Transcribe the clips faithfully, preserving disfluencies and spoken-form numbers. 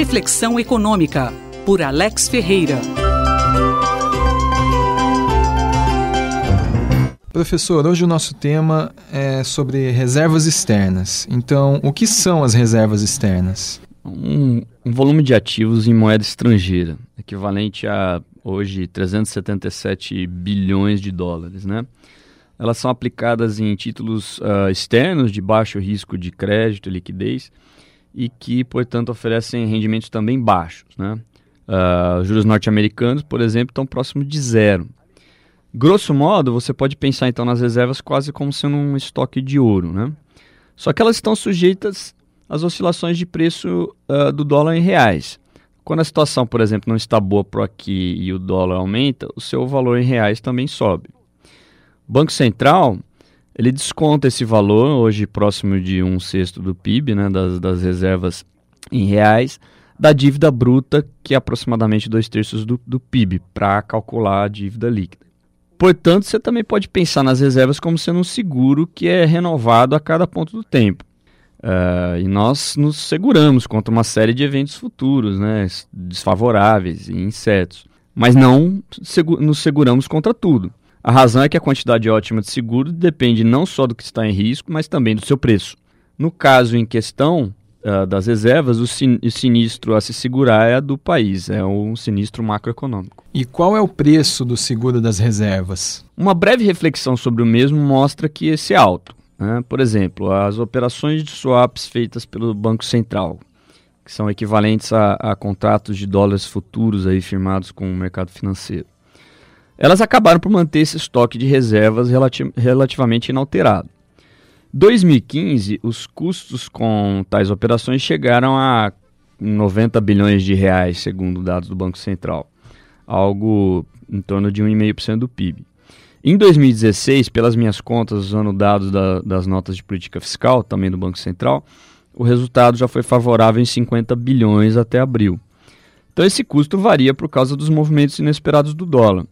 Reflexão Econômica, por Alex Ferreira. Professor, hoje o nosso tema é sobre reservas externas. Então, o que são as reservas externas? Um, um volume de ativos em moeda estrangeira, equivalente a, hoje, trezentos e setenta e sete bilhões de dólares, né? Elas são aplicadas em títulos uh, externos de baixo risco de crédito e liquidez e que, portanto, oferecem rendimentos também baixos, né? Uh, juros norte-americanos, por exemplo, estão próximos de zero. Grosso modo, você pode pensar então nas reservas quase como sendo um estoque de ouro, né? Só que elas estão sujeitas às oscilações de preço uh, do dólar em reais. Quando a situação, por exemplo, não está boa por aqui e o dólar aumenta, o seu valor em reais também sobe. O Banco Central, ele desconta esse valor, hoje próximo de um sexto do P I B, né, das, das reservas em reais, da dívida bruta, que é aproximadamente dois terços do, do P I B, para calcular a dívida líquida. Portanto, você também pode pensar nas reservas como sendo um seguro que é renovado a cada ponto do tempo. Uh, e nós nos seguramos contra uma série de eventos futuros, né, desfavoráveis e incertos. Mas não segu- nos seguramos contra tudo. A razão é que a quantidade ótima de seguro depende não só do que está em risco, mas também do seu preço. No caso em questão uh, das reservas, o, sin- o sinistro a se segurar é a do país, é um sinistro macroeconômico. E qual é o preço do seguro das reservas? Uma breve reflexão sobre o mesmo mostra que esse é alto, né? Por exemplo, as operações de swaps feitas pelo Banco Central, que são equivalentes a, a contratos de dólares futuros aí firmados com o mercado financeiro. Elas acabaram por manter esse estoque de reservas relati- relativamente inalterado. Em dois mil e quinze, os custos com tais operações chegaram a noventa bilhões de reais, segundo dados do Banco Central. Algo em torno de um vírgula cinco por cento do P I B. Em dois mil e dezesseis, pelas minhas contas, usando dados da, das notas de política fiscal, também do Banco Central, o resultado já foi favorável em cinquenta bilhões até abril. Então esse custo varia por causa dos movimentos inesperados do dólar.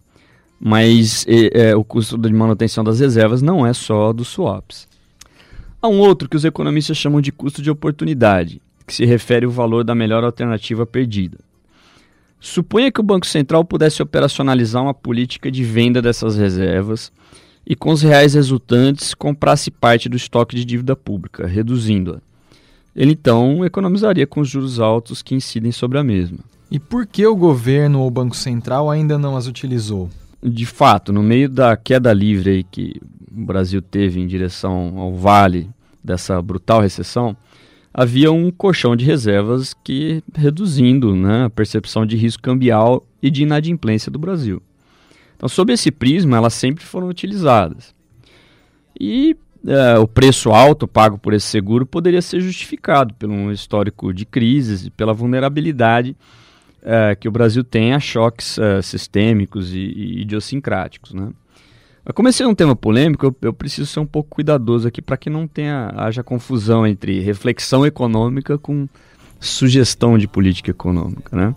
Mas é, é, o custo de manutenção das reservas não é só dos swaps. Há um outro que os economistas chamam de custo de oportunidade, que se refere ao valor da melhor alternativa perdida. Suponha que o Banco Central pudesse operacionalizar uma política de venda dessas reservas e, com os reais resultantes, comprasse parte do estoque de dívida pública, reduzindo-a. Ele, então, economizaria com os juros altos que incidem sobre a mesma. E por que o governo ou o Banco Central ainda não as utilizou? De fato, no meio da queda livre aí que o Brasil teve em direção ao vale dessa brutal recessão, havia um colchão de reservas que reduzindo, né, a percepção de risco cambial e de inadimplência do Brasil. Então, sob esse prisma, elas sempre foram utilizadas. E é, o preço alto pago por esse seguro poderia ser justificado por um histórico de crises e pela vulnerabilidade é, que o Brasil tem a choques é, sistêmicos e, e idiosincráticos, né? Mas como esse é um tema polêmico, eu, eu preciso ser um pouco cuidadoso aqui para que não tenha, haja confusão entre reflexão econômica com sugestão de política econômica, né?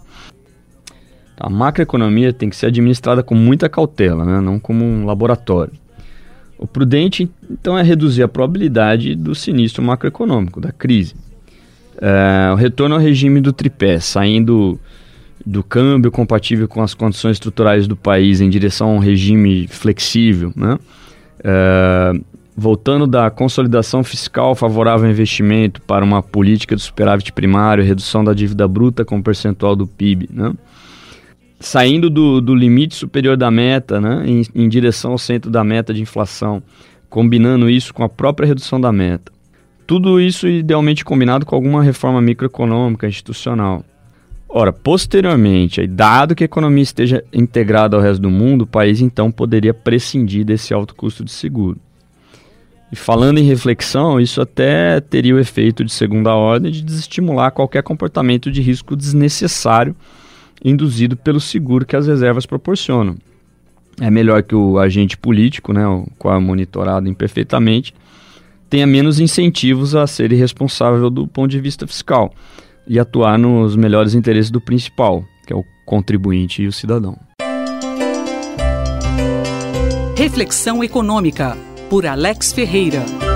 A macroeconomia tem que ser administrada com muita cautela, né? Não como um laboratório. O prudente, então, é reduzir a probabilidade do sinistro macroeconômico, da crise. É, o retorno ao regime do tripé, saindo do câmbio compatível com as condições estruturais do país em direção a um regime flexível, né? É, voltando da consolidação fiscal favorável ao investimento para uma política de superávit primário, redução da dívida bruta como percentual do P I B, né? Saindo do, do limite superior da meta, né? em, em direção ao centro da meta de inflação, combinando isso com a própria redução da meta. Tudo isso idealmente combinado com alguma reforma microeconômica institucional. Ora, posteriormente, dado que a economia esteja integrada ao resto do mundo, o país então poderia prescindir desse alto custo de seguro. E falando em reflexão, isso até teria o efeito de segunda ordem de desestimular qualquer comportamento de risco desnecessário induzido pelo seguro que as reservas proporcionam. É melhor que o agente político, né, o qual é monitorado imperfeitamente, tenha menos incentivos a ser irresponsável do ponto de vista fiscal e atuar nos melhores interesses do principal, que é o contribuinte e o cidadão. Reflexão Econômica, por Alex Ferreira.